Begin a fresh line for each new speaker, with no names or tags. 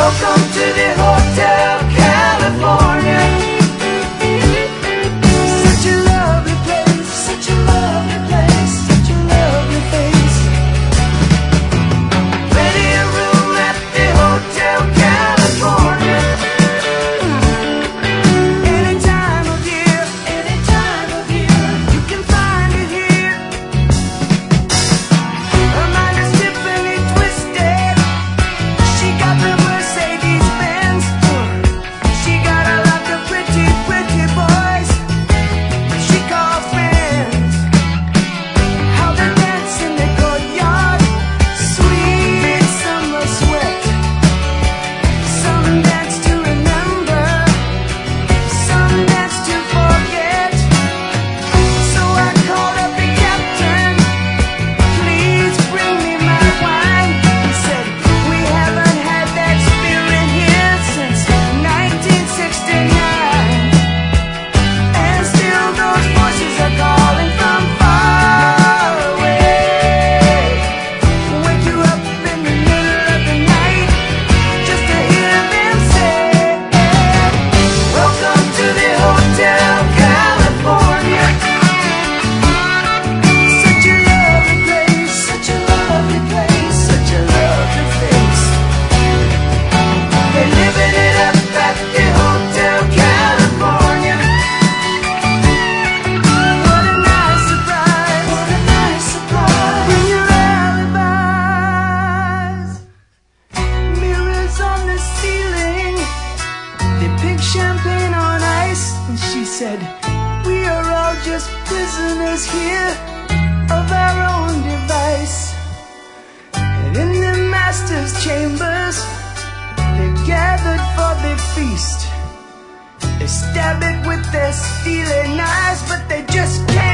Welcome to the Hotel California. Such a lovely place, such a lovely place, such a lovely face. Plenty of room at the Hotel California. Any time of year, you can find it here. Her mind is Tiffany twisted. She got the Mercedes Benz. She got a lot of pretty, pretty boys she calls friends. How they dance in the courtyard, sweet summer sweat. Some dance to remember, some dance to forget. So I called up the captain, please bring me my wine. He said, we haven't had that spirit here since 1969. And still those voices are calling from far away. Wake you up in the middle of the night just to hear them say, welcome to the Hotel California. Such a lovely place, such a lovely place, such a lovely face. They're living it up at the Hotel California. What a nice surprise, what a nice surprise. Bring your alibis. Mirrors on the ceiling, they pink champagne on ice. And she said, we are all just prisoners here of our own device. And in the master's chambers, they gathered for the feast. They stab it with their steely knives, but they just can't